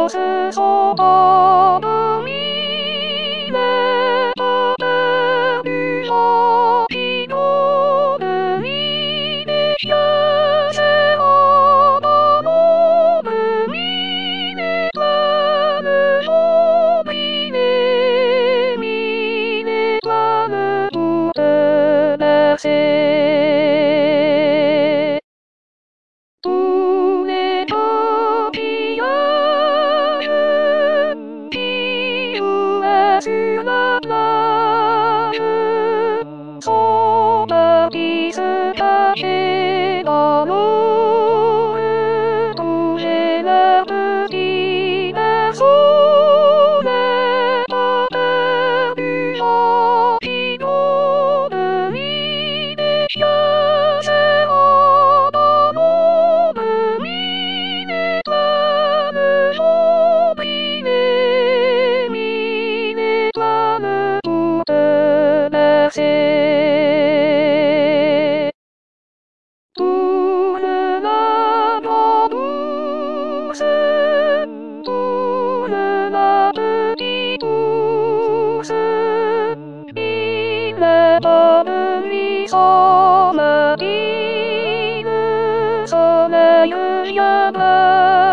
是そばの見ればてるよひのぬいでしゃせおばのむみればぬそびれみればぬぶてなせSama ilu sana yuyama